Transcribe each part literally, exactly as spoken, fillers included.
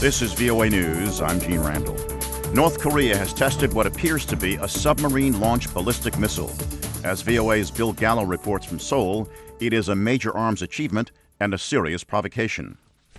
This is V O A News. I'm Gene Randall. North Korea has tested what appears to be a submarine-launched ballistic missile. As V O A's Bill Gallo reports from Seoul, it is a major arms achievement and a serious provocation.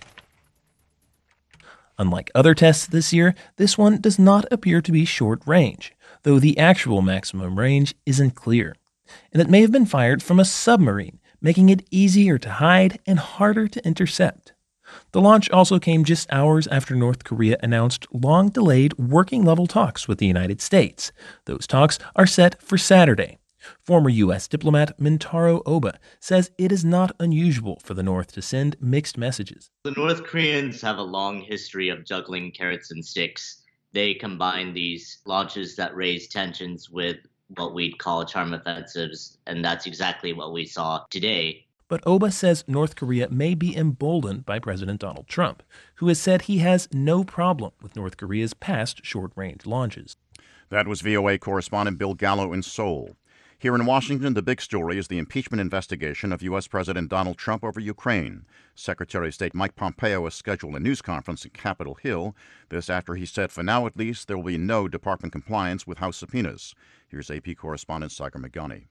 Unlike other tests this year, this one does not appear to be short range, though the actual maximum range isn't clear. And it may have been fired from a submarine, making it easier to hide and harder to intercept. The launch also came just hours after North Korea announced long-delayed working-level talks with the United States. Those talks are set for Saturday. Former U S diplomat Mintaro Oba says it is not unusual for the North to send mixed messages. The North Koreans have a long history of juggling carrots and sticks. They combine these launches that raise tensions with what we'd call charm offensives, and that's exactly what we saw today. But Oba says North Korea may be emboldened by President Donald Trump, who has said he has no problem with North Korea's past short-range launches. That was V O A correspondent Bill Gallo in Seoul. Here in Washington, the big story is the impeachment investigation of U S. President Donald Trump over Ukraine. Secretary of State Mike Pompeo has scheduled a news conference at Capitol Hill. This after he said for now at least there will be no department compliance with House subpoenas. Here's A P correspondent Sagar Meghani.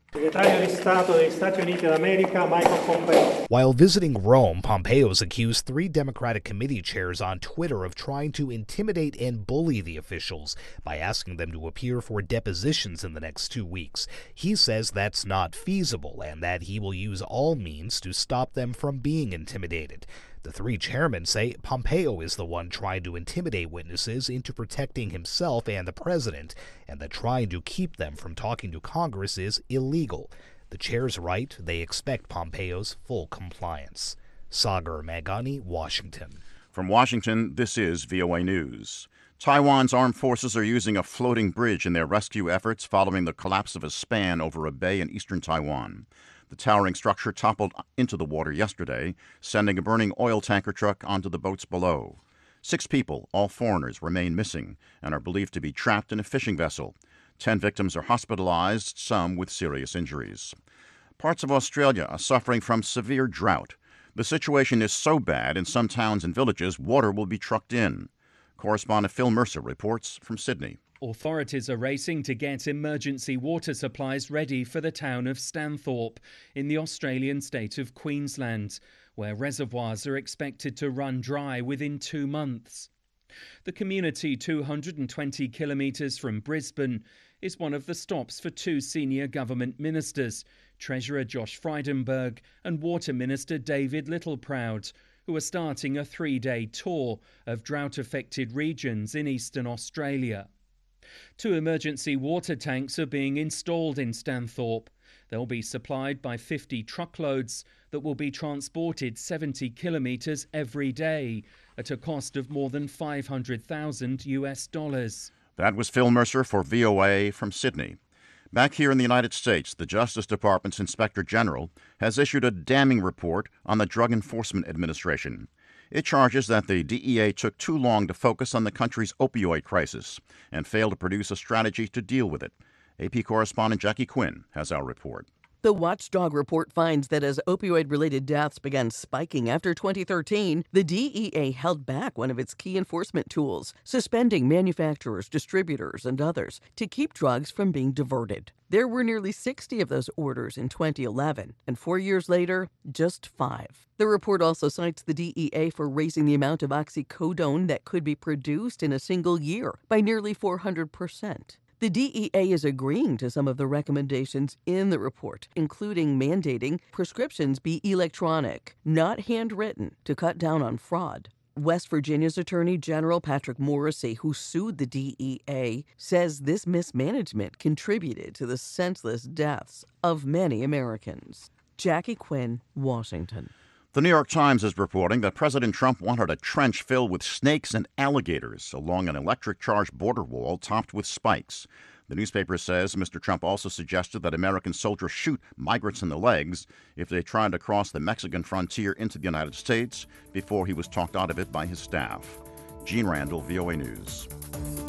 While visiting Rome, Pompeo's accused three Democratic committee chairs on Twitter of trying to intimidate and bully the officials by asking them to appear for depositions in the next two weeks. He says that's not feasible and that he will use all means to stop them from being intimidated. The three chairmen say Pompeo is the one trying to intimidate witnesses into protecting himself and the president, and that trying to keep them from talking to Congress is illegal. The chairs write they expect Pompeo's full compliance. Sagar Meghani, Washington. From Washington, this is V O A News. Taiwan's armed forces are using a floating bridge in their rescue efforts following the collapse of a span over a bay in eastern Taiwan. The towering structure toppled into the water yesterday, sending a burning oil tanker truck onto the boats below. Six people, all foreigners, remain missing and are believed to be trapped in a fishing vessel. Ten victims are hospitalized, some with serious injuries. Parts of Australia are suffering from severe drought. The situation is so bad in some towns and villages, water will be trucked in. Correspondent Phil Mercer reports from Sydney. Authorities are racing to get emergency water supplies ready for the town of Stanthorpe in the Australian state of Queensland, where reservoirs are expected to run dry within two months. The community, two hundred twenty kilometres from Brisbane, is one of the stops for two senior government ministers, Treasurer Josh Frydenberg and Water Minister David Littleproud, who are starting a three-day tour of drought-affected regions in eastern Australia. Two emergency water tanks are being installed in Stanthorpe. They'll be supplied by fifty truckloads that will be transported seventy kilometres every day at a cost of more than five hundred thousand US dollars. That was Phil Mercer for V O A from Sydney. Back here in the United States, the Justice Department's Inspector General has issued a damning report on the Drug Enforcement Administration. It charges that the D E A took too long to focus on the country's opioid crisis and failed to produce a strategy to deal with it. A P correspondent Jackie Quinn has our report. The watchdog report finds that as opioid-related deaths began spiking after twenty thirteen, the D E A held back one of its key enforcement tools, suspending manufacturers, distributors, and others to keep drugs from being diverted. There were nearly sixty of those orders in twenty eleven, and four years later, just five. The report also cites the D E A for raising the amount of oxycodone that could be produced in a single year by nearly four hundred percent. The D E A is agreeing to some of the recommendations in the report, including mandating prescriptions be electronic, not handwritten, to cut down on fraud. West Virginia's Attorney General Patrick Morrisey, who sued the D E A, says this mismanagement contributed to the senseless deaths of many Americans. Jackie Quinn, Washington. The New York Times is reporting that President Trump wanted a trench filled with snakes and alligators along an electric-charged border wall topped with spikes. The newspaper says Mister Trump also suggested that American soldiers shoot migrants in the legs if they tried to cross the Mexican frontier into the United States before he was talked out of it by his staff. Gene Randall, V O A News.